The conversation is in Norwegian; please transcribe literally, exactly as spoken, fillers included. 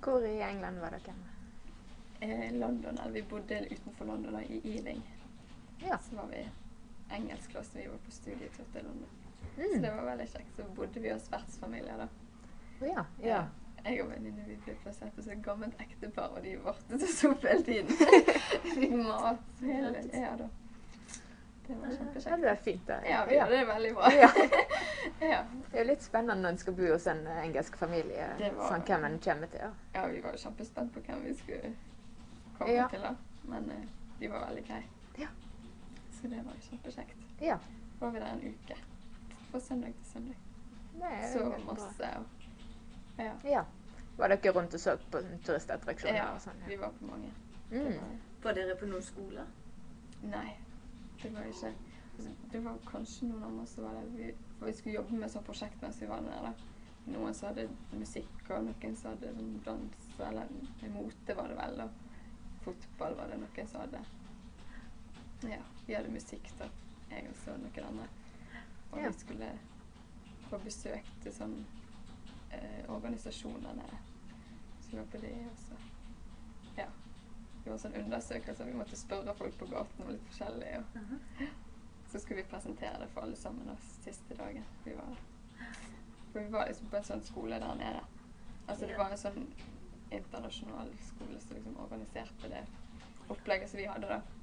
Hvor i England var dere? Eh, London, eller vi bodde utenfor London da, i Ealing. Ja. Så var vi engelskklasse, vi var på studietur til London. Mm. Så det var veldig kjekt. Så bodde vi hos vertsfamilier da. Å ja, ja. Eh, jeg og venninne, vi ble plassert hos et gammelt ektepar, og de varte til sopp hele tiden. Fikk mat hele, ja da. Det var kjempekjekt. Ja, det er fint det. Ja, vi gjorde det veldig bra. Ja. Ja. Det er jo litt spennende når en skal bo hos en eh, engelsk familie, Det var- sånn hvem en kommer til. Ja. Ja, vi var jo kjempespent på hvem vi skulle komme Ja. til da. Men eh, de var veldig greie. Ja. Så det var jo kjempekjekt. Ja. Var vi der en uke. Fra søndag til søndag. Det er Så veldig bra. masse. Og, ja. Ja. Var dere rundt og så på turistattraksjoner Ja, og sånn? vi var på mange. Det Mm. var, Var dere på noen skoler? nei, det var ikke. Altså, det var kanskje noen av oss som var der. Vi, for vi skulle jobbe med sånn prosjekt mens vi var der. Da. Noen som hadde musikk, og noen som hadde sånn dans, eller mote var det vel, og fotball var det noen som hadde. Ja, vi hadde musikk da, jeg og så noen andre. Og Ja. vi skulle få besøk til sånn eh, organisasjoner nede. Så vi var på det også. Ja, det var sånn undersøkelse, vi måtte spørre folk på gaten om litt forskjellig. Og så skulle vi presentere det for alle sammen oss siste dagen vi var der. For vi var liksom på en sånn skole der nede. Altså det Ja. var en sånn internasjonal skole som liksom organiserte det opplegget som vi hadde da.